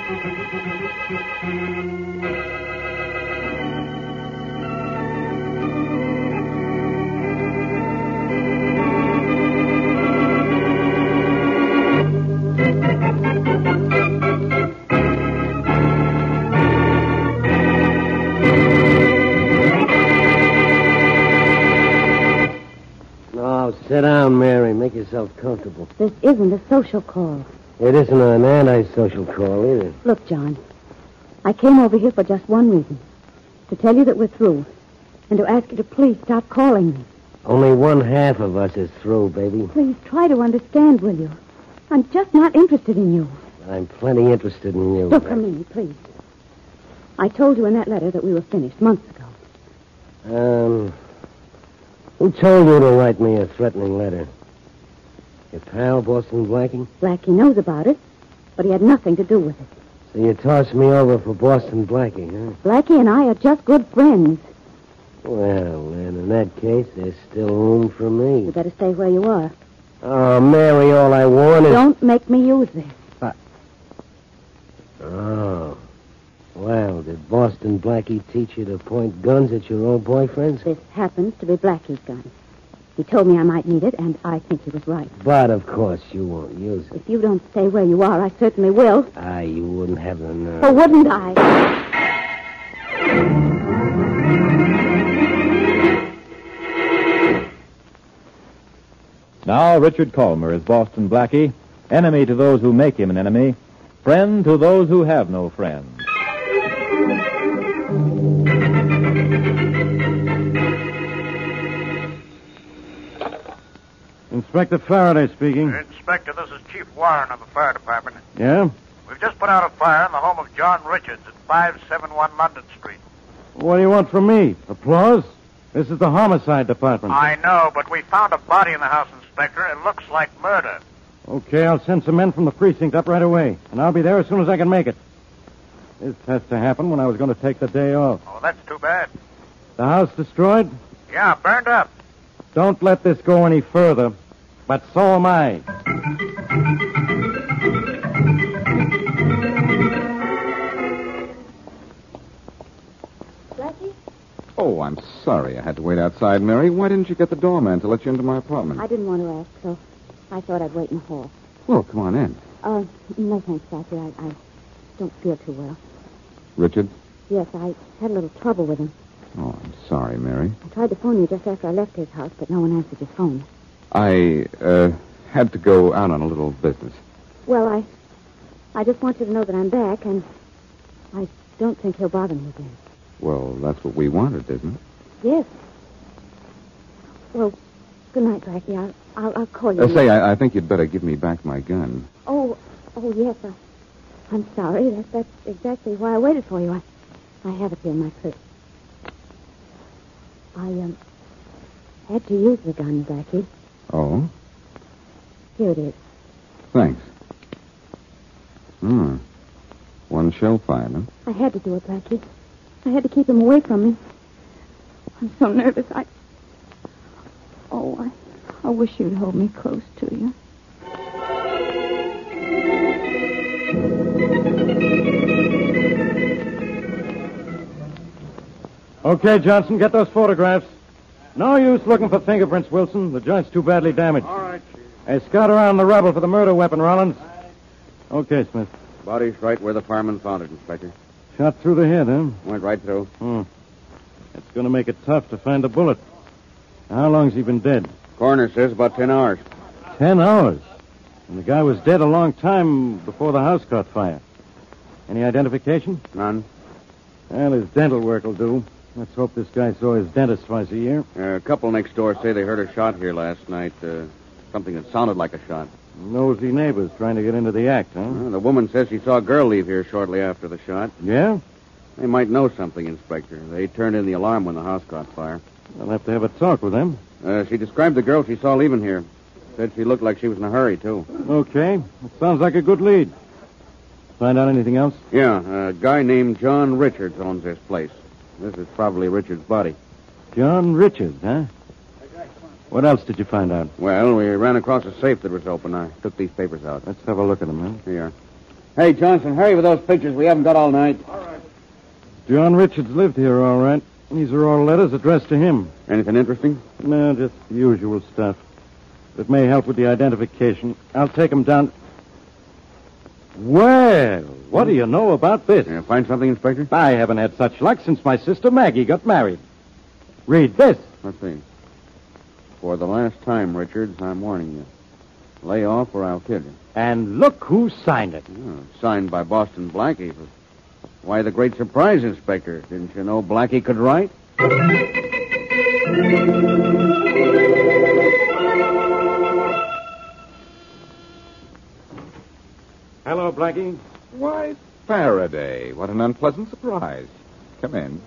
Sit down, Mary. Make yourself comfortable. This isn't a social call. It isn't an anti-social call either. Look, John, I came over here for just one reason. To tell you that we're through. And to ask you to please stop calling me. Only one half of us is through, baby. Please try to understand, will you? I'm just not interested in you. I'm plenty interested in you. Look at me, please. I told you in that letter that we were finished months ago. Who told you to write me a threatening letter? Your pal, Boston Blackie? Blackie knows about it, but he had nothing to do with it. So you tossed me over for Boston Blackie, huh? Blackie and I are just good friends. Well, then, in that case, there's still room for me. You better stay where you are. Oh, Mary, all I want is... Don't make me use this. Oh. Well, did Boston Blackie teach you to point guns at your old boyfriends? This happens to be Blackie's gun. He told me I might need it, and I think he was right. But, of course, you won't use it. If you don't stay where you are, I certainly will. You wouldn't have the nerve. Or wouldn't I? Now, Richard Colmer is Boston Blackie, enemy to those who make him an enemy, friend to those who have no friend. Inspector Faraday speaking. Inspector, this is Chief Warren of the fire department. Yeah? We've just put out a fire in the home of John Richards at 571 London Street. What do you want from me? Applause? This is the homicide department. I know, but we found a body in the house, Inspector. It looks like murder. Okay, I'll send some men from the precinct up right away, and I'll be there as soon as I can make it. This has to happen when I was going to take the day off. Oh, that's too bad. The house destroyed? Yeah, burned up. Don't let this go any further, but so am I. Blackie? Oh, I'm sorry I had to wait outside, Mary. Why didn't you get the doorman to let you into my apartment? I didn't want to ask, so I thought I'd wait in the hall. Well, come on in. No thanks, Blackie. I don't feel too well. Richard? Yes, I had a little trouble with him. Oh, I'm sorry, Mary. I tried to phone you just after I left his house, but no one answered his phone. I, had to go out on a little business. Well, I just want you to know that I'm back, and I don't think he'll bother me again. Well, that's what we wanted, isn't it? Yes. Well, good night, Blackie. I'll call you. Say, I think you'd better give me back my gun. Oh, yes. I'm sorry. That's exactly why I waited for you. I have it here in my purse. I had to use the gun, Blackie. Oh? Here it is. Thanks. One shell fired, huh? I had to do it, Blackie. I had to keep him away from me. I'm so nervous. I wish you'd hold me close to you. Okay, Johnson, get those photographs. No use looking for fingerprints, Wilson. The joint's too badly damaged. All right, Chief. Hey, scout around the rubble for the murder weapon, Rollins. Okay, Smith. Body's right where the fireman found it, Inspector. Shot through the head, huh? Went right through. It's going to make it tough to find a bullet. How long's he been dead? Coroner says about 10 hours. 10 hours. And the guy was dead a long time before the house caught fire. Any identification? None. Well, his dental work will do. Let's hope this guy saw his dentist twice a year. A couple next door say they heard a shot here last night. Something that sounded like a shot. Nosy neighbors trying to get into the act, huh? The woman says she saw a girl leave here shortly after the shot. Yeah? They might know something, Inspector. They turned in the alarm when the house caught fire. I'll have to have a talk with them. She described the girl she saw leaving here. Said she looked like she was in a hurry, too. Okay. That sounds like a good lead. Find out anything else? Yeah, a guy named John Richards owns this place. This is probably Richards' body. John Richards, huh? What else did you find out? Well, we ran across a safe that was open. I took these papers out. Let's have a look at them, huh? Here. Hey, Johnson, hurry with those pictures. We haven't got all night. John Richards lived here, all right. These are all letters addressed to him. Anything interesting? No, just the usual stuff. It may help with the identification. I'll take them down. Well, what do you know about this? Yeah, find something, Inspector? I haven't had such luck since my sister Maggie got married. Read this. Let's see. For the last time, Richards, I'm warning you. Lay off or I'll kill you. And look who signed it. Oh, signed by Boston Blackie. But why the great surprise, Inspector? Didn't you know Blackie could write? Hello, Blackie. Why, Faraday. What an unpleasant surprise. Come in.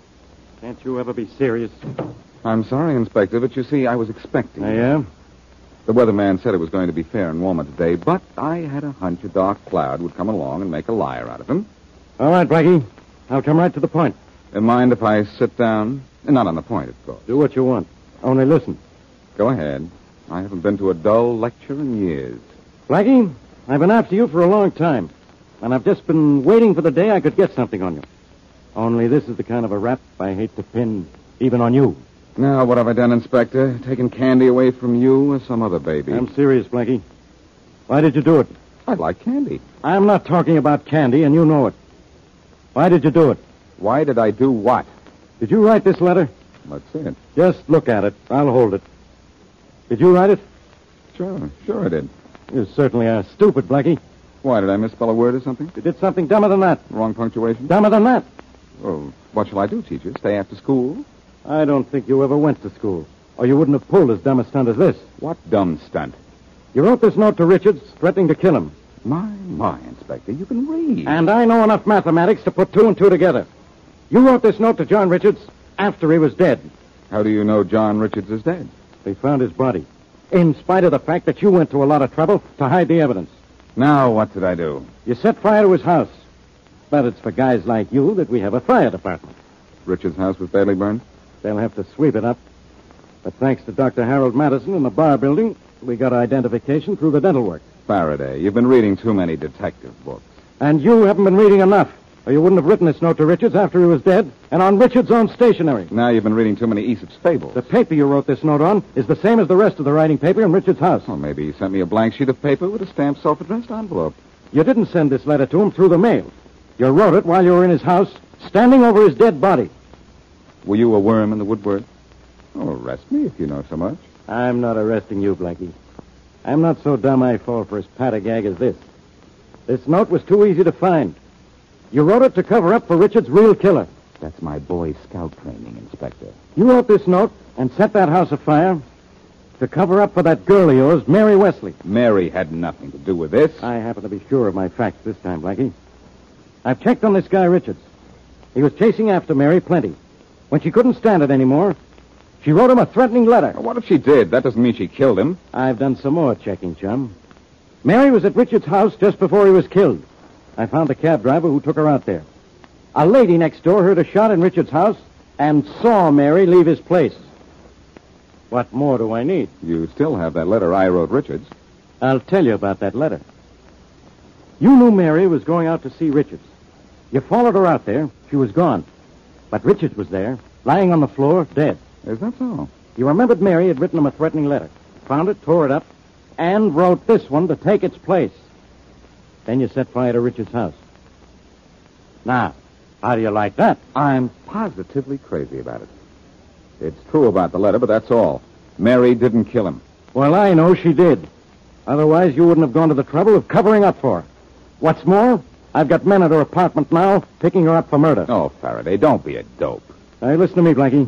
Can't you ever be serious? I'm sorry, Inspector, but you see, I was expecting I you. am? The weatherman said it was going to be fair and warmer today, but I had a hunch a dark cloud would come along and make a liar out of him. All right, Blackie. I'll come right to the point. Mind if I sit down? Not on the point, of course. Do what you want. Only listen. Go ahead. I haven't been to a dull lecture in years. Blackie, I've been after you for a long time, and I've just been waiting for the day I could get something on you. Only this is the kind of a rap I hate to pin even on you. Now, what have I done, Inspector? Taken candy away from you or some other baby? I'm serious, Blackie. Why did you do it? I like candy. I'm not talking about candy, and you know it. Why did you do it? Why did I do what? Did you write this letter? Let's see it. Just look at it. I'll hold it. Did you write it? Sure I did. You certainly are stupid, Blackie. Why, did I misspell a word or something? You did something dumber than that. Wrong punctuation? Dumber than that. Oh, what shall I do, teacher? Stay after school? I don't think you ever went to school, or you wouldn't have pulled as dumb a stunt as this. What dumb stunt? You wrote this note to Richards, threatening to kill him. My, Inspector, you can read. And I know enough mathematics to put two and two together. You wrote this note to John Richards after he was dead. How do you know John Richards is dead? They found his body, in spite of the fact that you went to a lot of trouble to hide the evidence. Now, what did I do? You set fire to his house. But it's for guys like you that we have a fire department. Richards' house was badly burned? They'll have to sweep it up. But thanks to Dr. Harold Madison in the bar building, we got identification through the dental work. Faraday, you've been reading too many detective books. And you haven't been reading enough, or you wouldn't have written this note to Richards after he was dead, and on Richards' own stationery. Now you've been reading too many Aesop's fables. The paper you wrote this note on is the same as the rest of the writing paper in Richards' house. Well, maybe he sent me a blank sheet of paper with a stamped self-addressed envelope. You didn't send this letter to him through the mail. You wrote it while you were in his house, standing over his dead body. Were you a worm in the woodwork? Oh, arrest me if you know so much. I'm not arresting you, Blackie. I'm not so dumb I fall for as pat a gag as this. This note was too easy to find. You wrote it to cover up for Richard's real killer. That's my Boy Scout training, Inspector. You wrote this note and set that house afire to cover up for that girl of yours, Mary Wesley. Mary had nothing to do with this. I happen to be sure of my facts this time, Blackie. I've checked on this guy Richards. He was chasing after Mary plenty. When she couldn't stand it anymore, she wrote him a threatening letter. What if she did? That doesn't mean she killed him. I've done some more checking, chum. Mary was at Richards' house just before he was killed. I found the cab driver who took her out there. A lady next door heard a shot in Richards' house and saw Mary leave his place. What more do I need? You still have that letter I wrote Richards. I'll tell you about that letter. You knew Mary was going out to see Richards. You followed her out there. She was gone. But Richards was there, lying on the floor, dead. Is that so? You remembered Mary had written him a threatening letter. Found it, tore it up, and wrote this one to take its place. Then you set fire to Richards' house. Now, how do you like that? I'm positively crazy about it. It's true about the letter, but that's all. Mary didn't kill him. Well, I know she did. Otherwise, you wouldn't have gone to the trouble of covering up for her. What's more, I've got men at her apartment now picking her up for murder. Oh, Faraday, don't be a dope. Hey, listen to me, Blackie.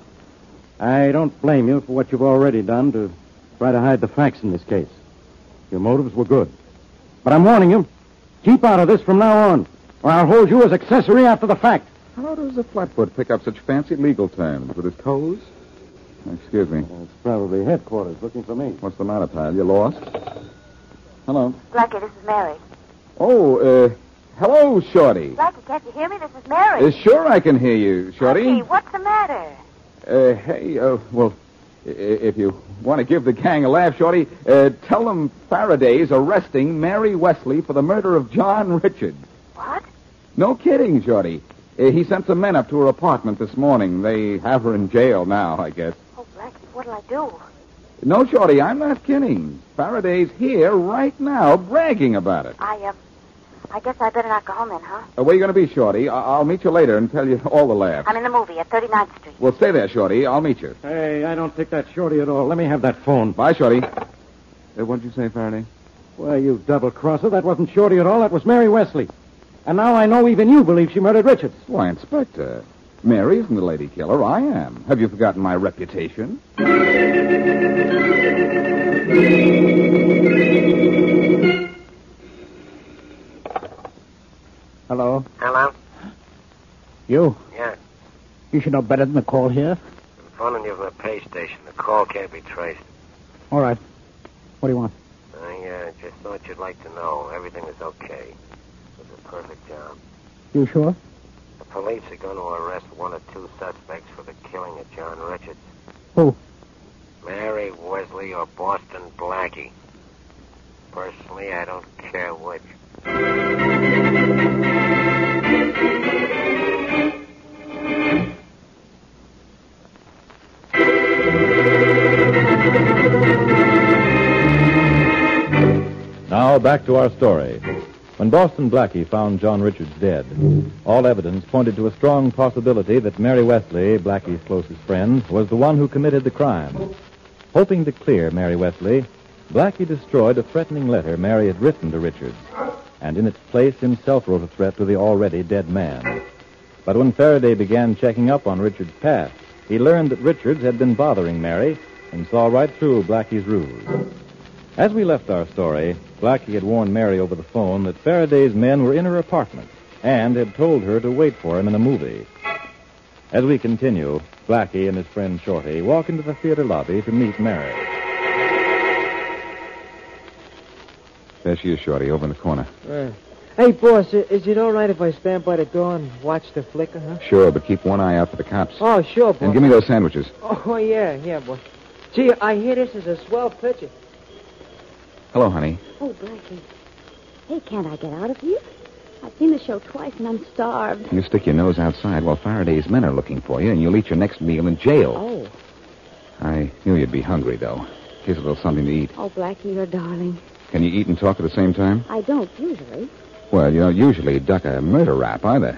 I don't blame you for what you've already done to try to hide the facts in this case. Your motives were good. But I'm warning you, keep out of this from now on, or I'll hold you as accessory after the fact. How does a flatfoot pick up such fancy legal terms? With his toes? Excuse me. It's probably headquarters looking for me. What's the matter, pal? You lost? Hello. Blackie, this is Mary. Oh, hello, Shorty. Blackie, can't you hear me? This is Mary. Sure I can hear you, Shorty. Blackie, what's the matter? Hey, well, If you want to give the gang a laugh, Shorty, tell them Faraday's arresting Mary Wesley for the murder of John Richards. What? No kidding, Shorty. He sent some men up to her apartment this morning. They have her in jail now, I guess. Oh, Blackie, what'll I do? No, Shorty, I'm not kidding. Faraday's here right now bragging about it. I guess I better not go home then, huh? Where are you going to be, Shorty? I'll meet you later and tell you all the laughs. I'm in the movie at 39th Street. Well, stay there, Shorty. I'll meet you. Hey, I don't think that's Shorty at all. Let me have that phone. Bye, Shorty. What'd you say, Faraday? Well, you double-crosser. That wasn't Shorty at all. That was Mary Wesley. And now I know even you believe she murdered Richards. Why, Inspector, Mary isn't the lady killer. I am. Have you forgotten my reputation? Hello? Hello? You? Yeah. You should know better than to call here. I'm phoning you from the pay station. The call can't be traced. All right. What do you want? I just thought you'd like to know. Everything is okay. It was a perfect job. You sure? The police are going to arrest one or two suspects for the killing of John Richards. Who? Mary Wesley or Boston Blackie. Personally, I don't care which. Now, back to our story. When Boston Blackie found John Richards dead, all evidence pointed to a strong possibility that Mary Wesley, Blackie's closest friend, was the one who committed the crime. Hoping to clear Mary Wesley, Blackie destroyed a threatening letter Mary had written to Richards, and in its place himself wrote a threat to the already dead man. But when Faraday began checking up on Richards' past, he learned that Richards had been bothering Mary and saw right through Blackie's ruse. As we left our story, Blackie had warned Mary over the phone that Faraday's men were in her apartment and had told her to wait for him in a movie. As we continue, Blackie and his friend Shorty walk into the theater lobby to meet Mary. There she is, Shorty, over in the corner. Hey, boss, is it all right if I stand by the door and watch the flicker, huh? Sure, but keep one eye out for the cops. Oh, sure, boss. And give me those sandwiches. Oh, yeah, boss. Gee, I hear this is a swell picture. Hello, honey. Oh, Blackie. Hey, can't I get out of here? I've seen the show twice, and I'm starved. You stick your nose outside while Faraday's men are looking for you, and you'll eat your next meal in jail. Oh. I knew you'd be hungry, though. Here's a little something to eat. Oh, Blackie, you're darling. Can you eat and talk at the same time? I don't usually. Well, you don't usually duck a murder rap, either.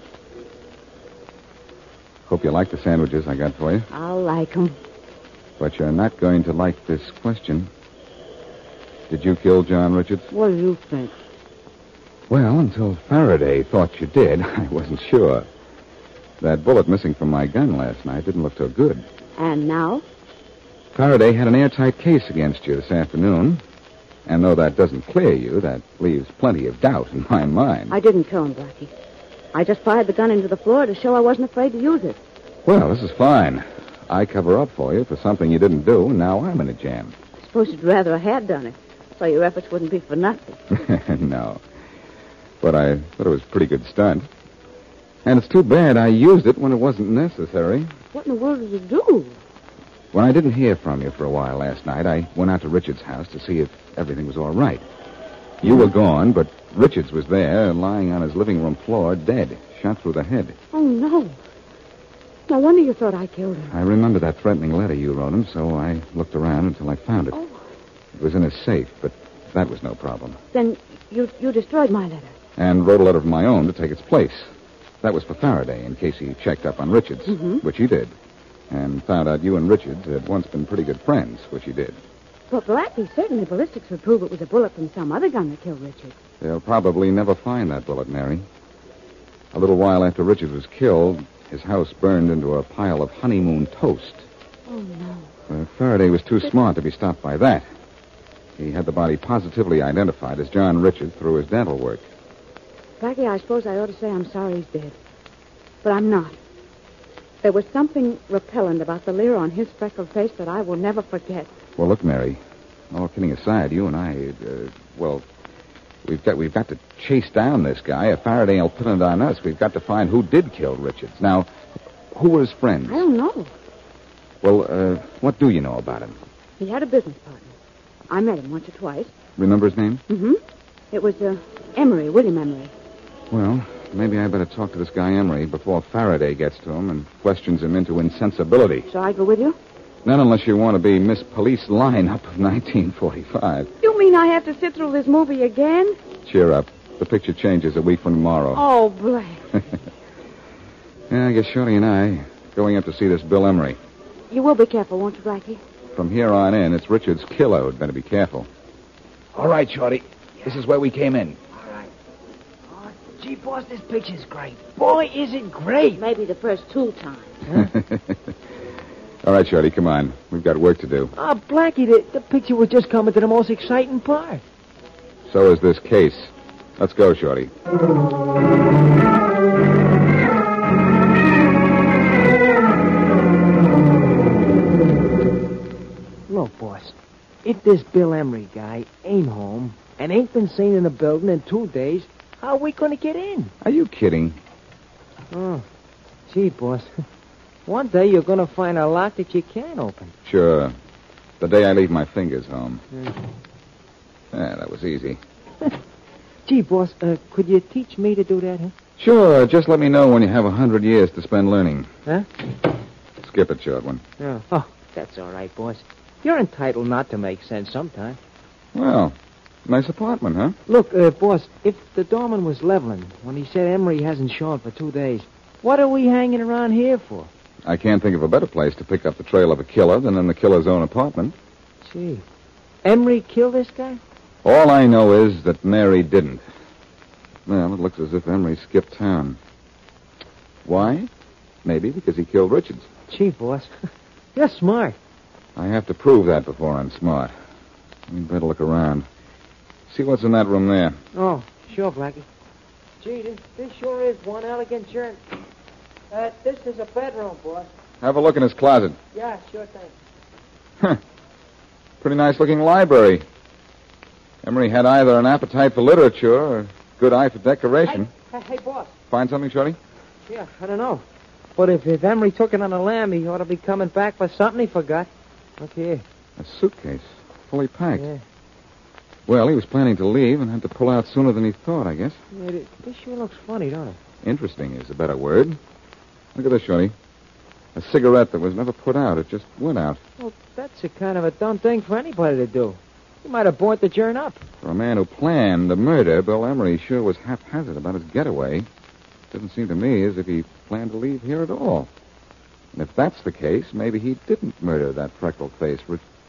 Hope you like the sandwiches I got for you. I'll like 'em. But you're not going to like this question. Did you kill John Richards? What do you think? Well, until Faraday thought you did, I wasn't sure. That bullet missing from my gun last night didn't look so good. And now? Faraday had an airtight case against you this afternoon. And though that doesn't clear you, that leaves plenty of doubt in my mind. I didn't kill him, Blackie. I just fired the gun into the floor to show I wasn't afraid to use it. Well, this is fine. I cover up for you for something you didn't do, and now I'm in a jam. I suppose you'd rather I had done it, so your efforts wouldn't be for nothing. No. But I thought it was a pretty good stunt. And it's too bad I used it when it wasn't necessary. What in the world did you do? When I didn't hear from you for a while last night, I went out to Richards' house to see if everything was all right. You were gone, but Richards was there, lying on his living room floor, dead, shot through the head. Oh, no. No wonder you thought I killed him. I remember that threatening letter you wrote him, so I looked around until I found it. Oh. It was in his safe, but that was no problem. Then you destroyed my letter. And wrote a letter of my own to take its place. That was for Faraday, in case he checked up on Richards, which he did. And found out you and Richards had once been pretty good friends, which he did. But Blackie, certainly ballistics would prove it was a bullet from some other gun that killed Richards. They'll probably never find that bullet, Mary. A little while after Richards was killed, his house burned into a pile of honeymoon toast. Oh, no. Faraday was too smart to be stopped by that. He had the body positively identified as John Richards through his dental work. Blackie, I suppose I ought to say I'm sorry he's dead. But I'm not. There was something repellent about the leer on his freckled face that I will never forget. Well, look, Mary, all kidding aside, you and I, we've got to chase down this guy. If Faraday will put it on us, we've got to find who did kill Richards. Now, who were his friends? I don't know. Well, what do you know about him? He had a business partner. I met him once or twice. Remember his name? Mm-hmm. It was Emery, William Emery. Well, maybe I better talk to this guy Emery before Faraday gets to him and questions him into insensibility. Shall I go with you? Not unless you want to be Miss Police Lineup of 1945. You mean I have to sit through this movie again? Cheer up. The picture changes a week from tomorrow. Oh, Black. Yeah, I guess Shorty and I going up to see this Bill Emery. You will be careful, won't you, Blackie? From here on in, it's Richard's killer who'd better be careful. All right, Shorty. This is where we came in. All right. Oh, gee, boss, this picture's great. Boy, is it great. Maybe the first 2 times. All right, Shorty, come on. We've got work to do. Oh, Blackie, the picture was just coming to the most exciting part. So is this case. Let's go, Shorty. Look, boss, if this Bill Emery guy ain't home and ain't been seen in the building in 2 days, how are we going to get in? Are you kidding? Oh, gee, boss. One day you're going to find a lock that you can't open. Sure. The day I leave my fingers home. Yeah. Yeah, that was easy. Gee, boss, could you teach me to do that, huh? Sure, just let me know when you have 100 years to spend learning. Huh? Skip it, short one. Oh, that's all right, boss. You're entitled not to make sense sometime. Well, nice apartment, huh? Look, boss, if the doorman was leveling when he said Emery hasn't shown for 2 days, what are we hanging around here for? I can't think of a better place to pick up the trail of a killer than in the killer's own apartment. Gee, Emery killed this guy? All I know is that Mary didn't. Well, it looks as if Emery skipped town. Why? Maybe because he killed Richards. Gee, boss, you're smart. I have to prove that before I'm smart. We'd better look around. See what's in that room there. Oh, sure, Blackie. Gee, this sure is one elegant journey. This is a bedroom, boss. Have a look in his closet. Yeah, sure thing. Huh. Pretty nice-looking library. Emery had either an appetite for literature or a good eye for decoration. Hey, boss. Find something, Shorty? Yeah, I don't know. But if Emery took it on a lamb, he ought to be coming back for something he forgot. Look here. A suitcase, fully packed. Yeah. Well, he was planning to leave and had to pull out sooner than he thought, I guess. Yeah, this sure looks funny, don't it? Interesting is a better word. Look at this, Shorty. A cigarette that was never put out. It just went out. Well, that's a kind of a dumb thing for anybody to do. He might have burnt the joint up. For a man who planned the murder, Bill Emery sure was haphazard about his getaway. Doesn't seem to me as if he planned to leave here at all. And if that's the case, maybe he didn't murder that freckled-faced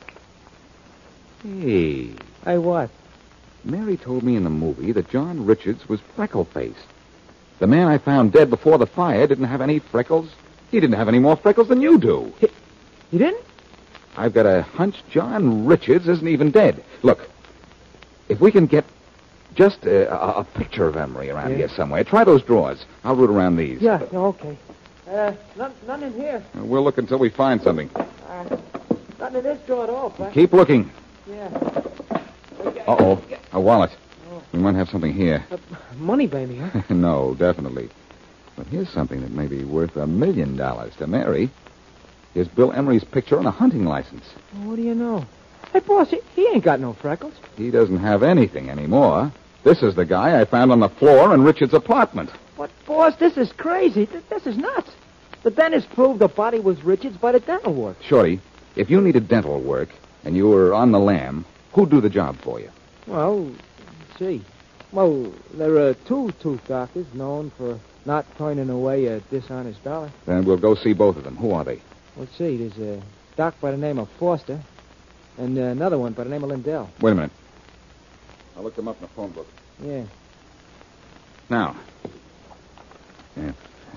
Hey, Hey, what? Mary told me in the movie that John Richards was freckle-faced. The man I found dead before the fire didn't have any freckles. He didn't have any more freckles than you do. You didn't? I've got a hunch John Richards isn't even dead. Look, if we can get just a picture of Emery around here somewhere, try those drawers. I'll root around these. Yeah, okay. None in here. We'll look until we find something. Nothing in this drawer at all, Frank. Keep looking. Yeah. Uh-oh, a wallet. We might have something here. Money, baby, huh? No, definitely. But here's something that may be worth $1 million to Mary. Here's Bill Emery's picture on a hunting license. What do you know? Hey, boss, he ain't got no freckles. He doesn't have anything anymore. This is the guy I found on the floor in Richard's apartment. What, boss? This is crazy. This is nuts. The dentist proved the body was Richard's by the dental work. Shorty, if you needed dental work and you were on the lam, who'd do the job for you? Well, see. Well, there are 2 tooth doctors known for not turning away a dishonest dollar. Then we'll go see both of them. Who are they? Let's see. There's a doc by the name of Foster and another one by the name of Lindell. Wait a minute. I'll look them up in the phone book. Yeah. Now. Yeah.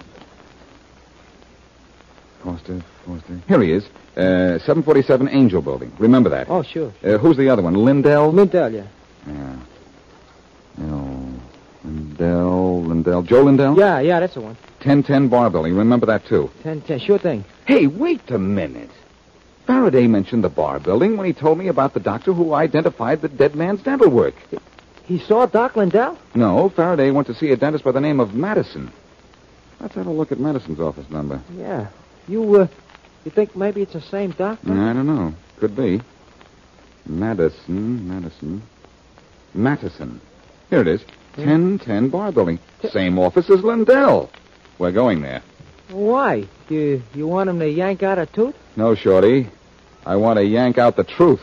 Foster. Here he is. 747 Angel Building. Remember that. Oh, sure. Who's the other one? Lindell? Lindell, yeah. Yeah. No. Lindell. Joe Lindell? Yeah, that's the one. 1010 Bar Building. Remember that, too. 1010, sure thing. Hey, wait a minute. Faraday mentioned the Bar Building when he told me about the doctor who identified the dead man's dental work. He saw Doc Lindell? No, Faraday went to see a dentist by the name of Madison. Let's have a look at Madison's office number. Yeah. You You think maybe it's the same doctor? I don't know. Could be. Madison. Here it is. 1010 Bar Building. Same office as Lindell. We're going there. Why? You want him to yank out a tooth? No, Shorty. I want to yank out the truth.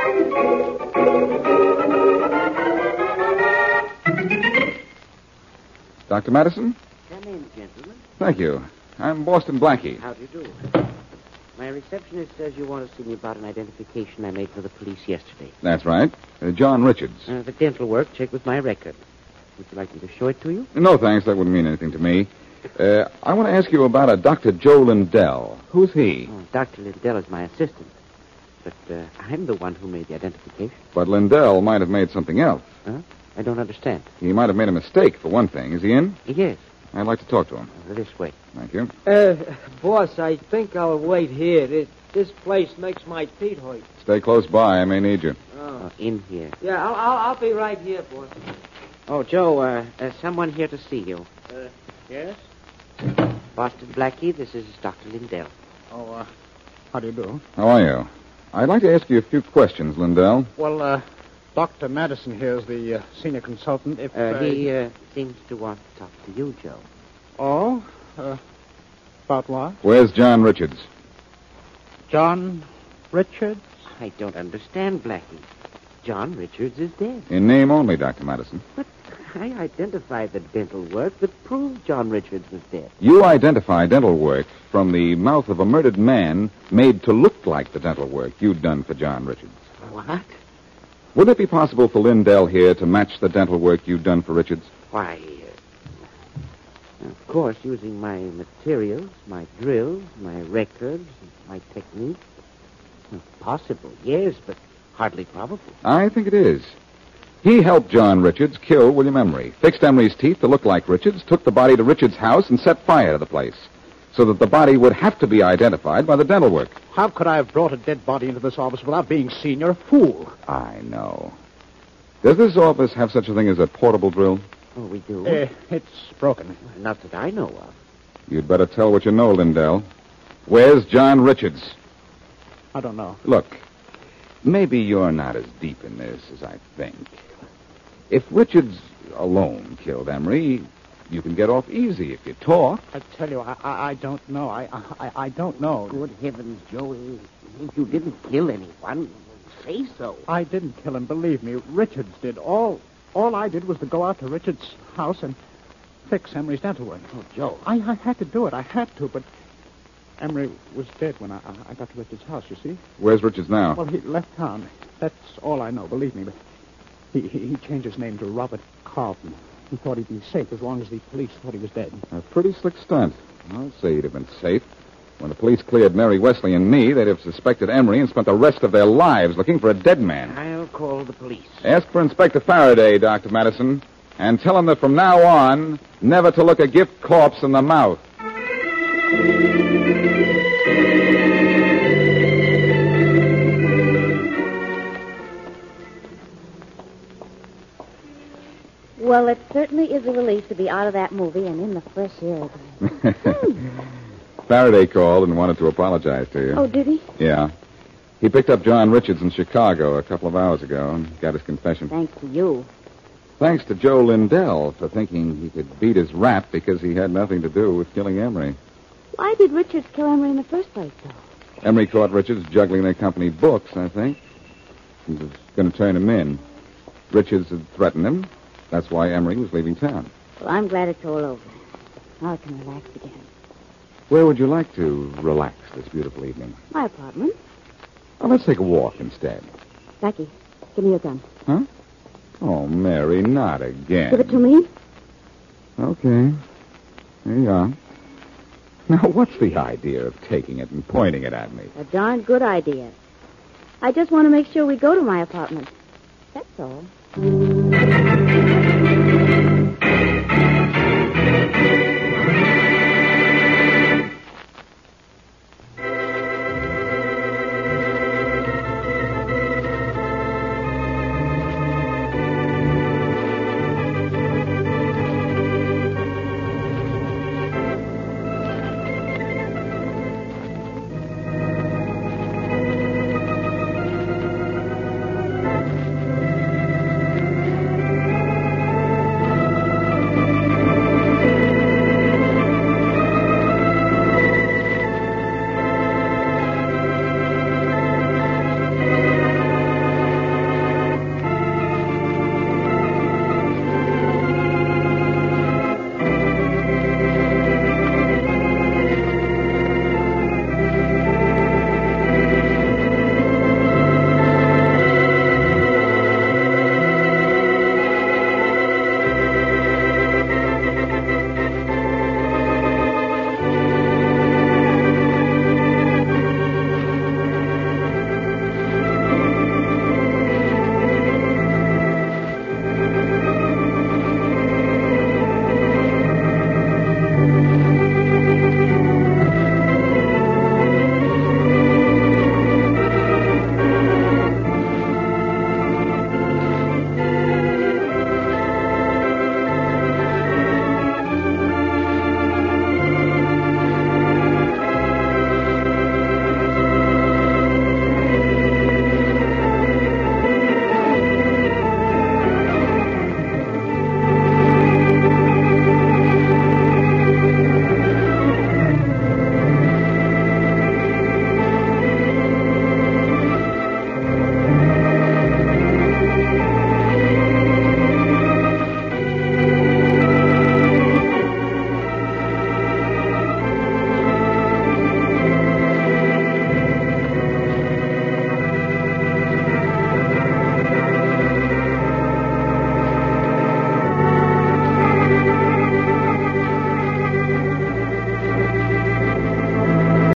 Dr. Madison? Come in, gentlemen. Thank you. I'm Boston Blackie. How do you do? My receptionist says you want to see me about an identification I made for the police yesterday. That's right. John Richards. The dental work checked with my record. Would you like me to show it to you? No, thanks. That wouldn't mean anything to me. I want to ask you about a Dr. Joe Lindell. Who's he? Oh, Dr. Lindell is my assistant. But I'm the one who made the identification. But Lindell might have made something else. Huh? I don't understand. He might have made a mistake, for one thing. Is he in? Yes. I'd like to talk to him. This way. Thank you. Boss, I think I'll wait here. This place makes my feet hurt. Stay close by. I may need you. Oh, in here. Yeah, I'll be right here, boss. Oh, Joe, someone here to see you. Yes? Boston Blackie, this is Dr. Lindell. Oh, how do you do? How are you? I'd like to ask you a few questions, Lindell. Well, Dr. Madison here is the senior consultant. If He seems to want to talk to you, Joe. Oh? About what? Where's John Richards? John Richards? I don't understand, Blackie. John Richards is dead. In name only, Dr. Madison. But I identified the dental work that proved John Richards was dead. You identify dental work from the mouth of a murdered man made to look like the dental work you'd done for John Richards. What? Would it be possible for Lindell here to match the dental work you'd done for Richards? Why, of course, using my materials, my drills, my records, my technique. Possible, yes, but hardly probable. I think it is. He helped John Richards kill William Emery, fixed Emery's teeth to look like Richards, took the body to Richards' house, and set fire to the place, so that the body would have to be identified by the dental work. How could I have brought a dead body into this office without being seen? You're a fool. I know. Does this office have such a thing as a portable drill? Oh, we do? It's broken. Not that I know of. You'd better tell what you know, Lindell. Where's John Richards? I don't know. Look, maybe you're not as deep in this as I think. If Richards alone killed Emery, you can get off easy if you talk. I tell you, I don't know. I don't know. Good heavens, Joey. If you didn't kill anyone, say so. I didn't kill him, believe me. Richards did. All I did was to go out to Richards' house and fix Emery's dental work. Oh, Joe. I had to do it. I had to, but Emery was dead when I got to Richards' house, you see. Where's Richards now? Well, he left town. That's all I know, believe me. But he changed his name to Robert Carlton. He thought he'd be safe as long as the police thought he was dead. A pretty slick stunt. I'll say he'd have been safe. When the police cleared Mary Wesley and me, they'd have suspected Emery and spent the rest of their lives looking for a dead man. I'll call the police. Ask for Inspector Faraday, Dr. Madison, and tell him that from now on, never to look a gift corpse in the mouth. Well, it certainly is a relief to be out of that movie and in the fresh air again. Faraday called and wanted to apologize to you. Oh, did he? Yeah. He picked up John Richards in Chicago a couple of hours ago and got his confession. Thanks to you. Thanks to Joe Lindell for thinking he could beat his rap because he had nothing to do with killing Emery. Why did Richards kill Emery in the first place, though? Emery caught Richards juggling their company books, I think. He was going to turn him in. Richards had threatened him. That's why Emery was leaving town. Well, I'm glad it's all over. Now I can relax again. Where would you like to relax this beautiful evening? My apartment. Oh, let's take a walk instead. Blackie, give me your gun. Huh? Oh, Mary, not again. Give it to me. Okay. Here you are. Now, what's the idea of taking it and pointing it at me? A darn good idea. I just want to make sure we go to my apartment. That's all.